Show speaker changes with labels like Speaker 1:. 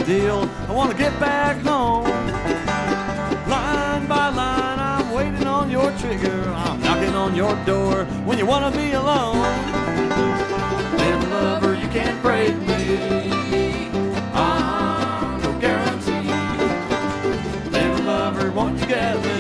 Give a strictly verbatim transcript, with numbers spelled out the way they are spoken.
Speaker 1: deal. I want to get back home. Line by line, I'm waiting on your trigger. I'm knocking on your door when you want to be alone. Little lover, you can't break me. I'm no guarantee. Little lover, won't you get me?